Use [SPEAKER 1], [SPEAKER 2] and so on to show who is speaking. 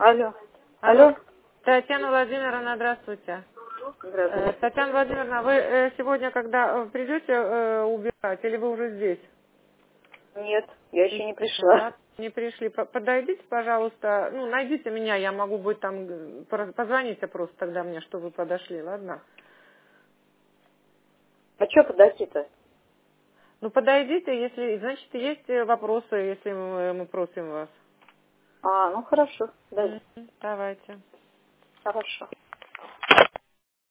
[SPEAKER 1] Алло.
[SPEAKER 2] Алло.
[SPEAKER 1] Алло.
[SPEAKER 2] Татьяна Владимировна, здравствуйте.
[SPEAKER 1] Здравствуйте.
[SPEAKER 2] Татьяна Владимировна, вы сегодня, когда придете убирать, или вы уже здесь?
[SPEAKER 1] Нет, я еще не пришла.
[SPEAKER 2] Да, не пришли. Подойдите, пожалуйста, ну, найдите меня, я могу быть там, позвоните просто тогда мне, что вы подошли, ладно?
[SPEAKER 1] А что подойти-то?
[SPEAKER 2] Ну, подойдите, если, значит, есть вопросы, если мы просим вас.
[SPEAKER 1] А, ну хорошо. Да,
[SPEAKER 2] Давайте.
[SPEAKER 1] хорошо.